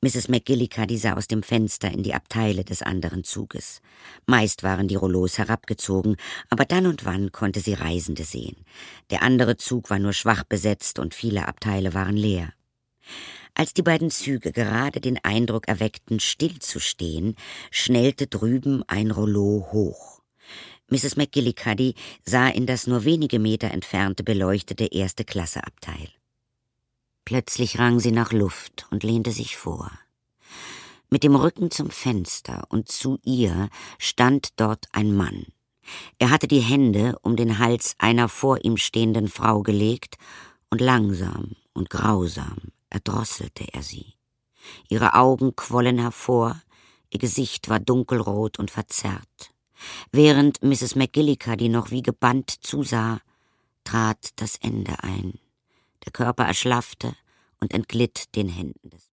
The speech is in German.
Mrs. McGillicuddy sah aus dem Fenster in die Abteile des anderen Zuges. Meist waren die Rouleaus herabgezogen, aber dann und wann konnte sie Reisende sehen. Der andere Zug war nur schwach besetzt und viele Abteile waren leer. Als die beiden Züge gerade den Eindruck erweckten, stillzustehen, schnellte drüben ein Rouleau hoch. Mrs. McGillicuddy sah in das nur wenige Meter entfernte beleuchtete Erste-Klasse-Abteil. Plötzlich rang sie nach Luft und lehnte sich vor. Mit dem Rücken zum Fenster und zu ihr stand dort ein Mann. Er hatte die Hände um den Hals einer vor ihm stehenden Frau gelegt und langsam und grausam erdrosselte er sie. Ihre Augen quollen hervor, ihr Gesicht war dunkelrot und verzerrt. Während Mrs. McGillicuddy noch wie gebannt zusah, trat das Ende ein. Der Körper erschlaffte und entglitt den Händen des